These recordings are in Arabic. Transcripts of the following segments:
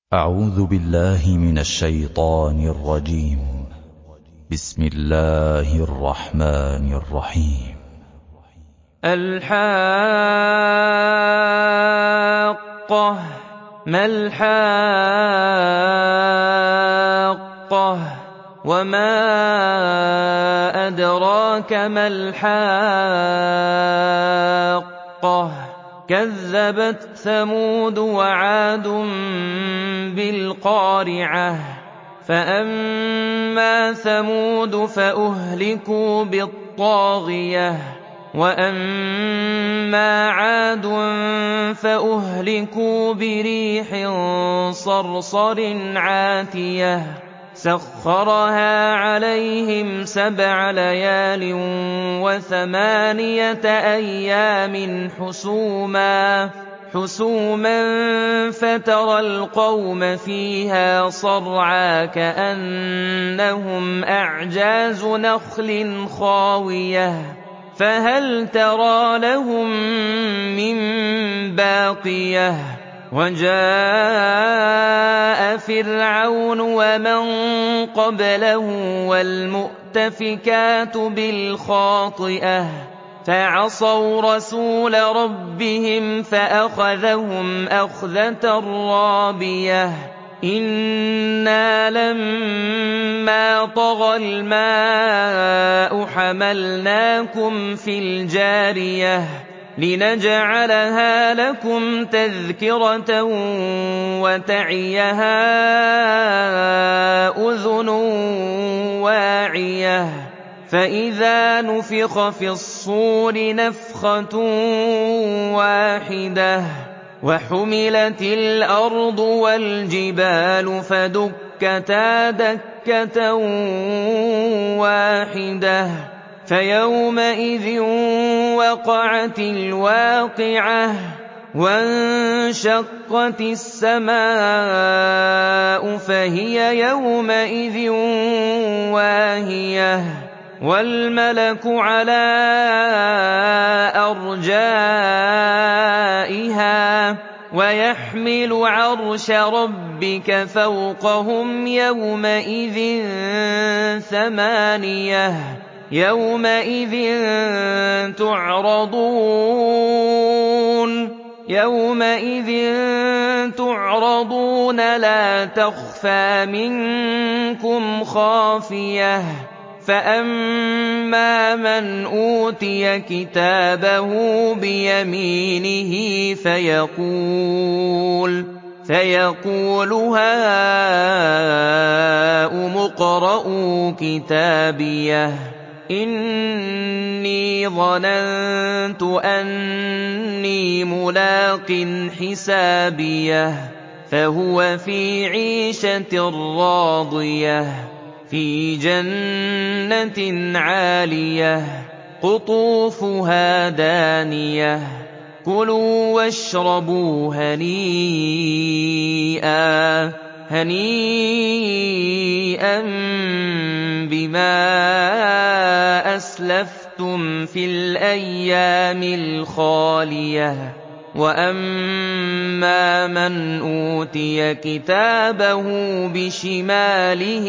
أعوذ بالله من الشيطان الرجيم. بسم الله الرحمن الرحيم. الحاقة ما الحاقة وما أدراك ما الحاقة كذبت ثمود وعاد بالقارعة فأما ثمود فأهلكوا بالطاغية وأما عاد فأهلكوا بريح صرصر عاتية سخرها عليهم 7 ليال و8 أيام حسوما فترى القوم فيها صرعى كأنهم أعجاز نخل خاوية فهل ترى لهم من باقية وجاء فرعون ومن قبله والمؤتفكات بالخاطئة فعصوا رسول ربهم فأخذهم أخذة رابية إنا لما طغى الماء حملناكم في الجارية لنجعلها لكم تذكرة وتعيها أذن واعية فإذا نفخ في الصور نفخة واحدة وحملت الأرض والجبال فدكتا دكة واحدة فيومئذ وقعت الواقعة وانشقت السماء فهي يومئذ واهية والملك على أرجائها ويحمل عرش ربك فوقهم يومئذ 8 يومئذ تعرضون لا تخفى منكم خافية فأما من أوتي كتابه بيمينه فيقول هاؤم اقرءوا كتابيه إني ظننت أني ملاق حسابيه فهو في عيشة راضية في جنة عالية قطوفها دانية كلوا واشربوا هنيئا بما أسلفتم في الأيام الخالية وأما من أوتي كتابه بشماله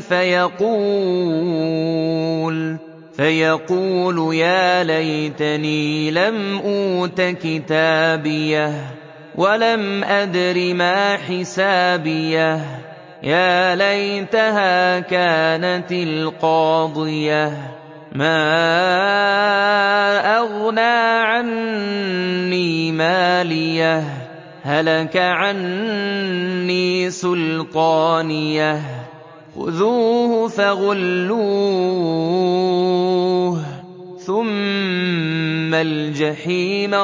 فيقول يا ليتني لم أوت كتابيه ولم أدر ما حسابيه يا ليتها كانت القاضية ما أغنى عني ماليه هلك عني سلطانيه خذوه فغلوه ثم الجحيم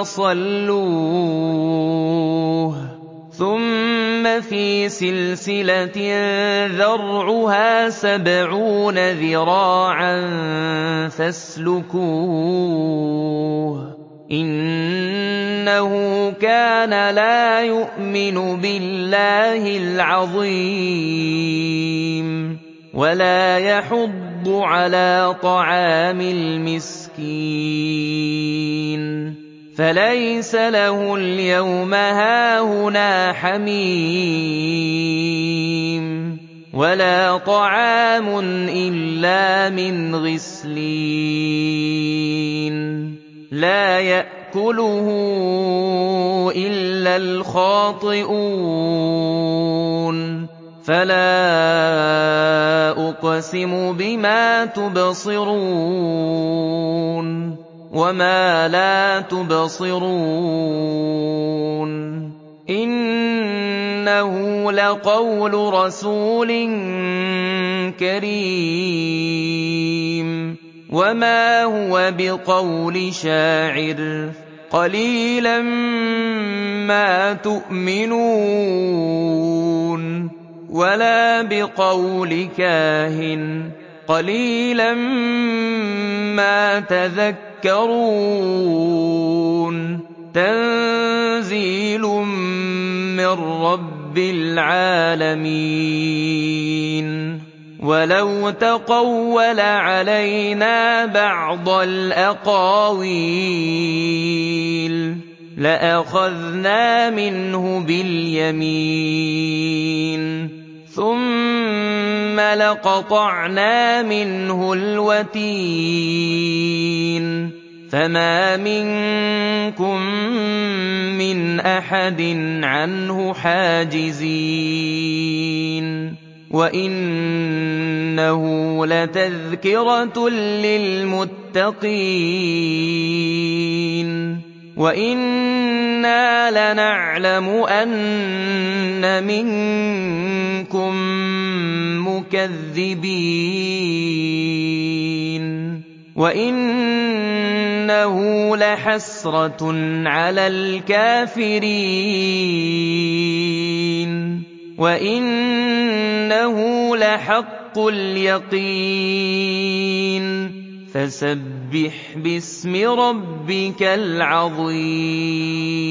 صلوه ثم في سلسلة ذرعها 70 ذراعا فاسلكوه إنه كان لا يؤمن بالله العظيم ولا يحض على طعام المسكين فليس له اليوم هاهنا حميم ولا طعام إلا من غسلين لا يأكله إلا الخاطئون فلا أقسم بما تبصرون وما لا تبصرون إنه لقول رسول كريم وما هو بقول شاعر قليلا ما تؤمنون ولا بقول كاهن قليلا ما تذكرون تنزيل من رب العالمين ولو تقول علينا بعض الأقاويل لأخذنا منه باليمين ثم لقطعنا منه الوتين فما منكم من أحد عنه حاجزين وإنه لتذكرة للمتقين وإنا لنعلم أن منكم مكذبين وإنه لحسرة على الكافرين وإنه لحق اليقين فسبح باسم ربك العظيم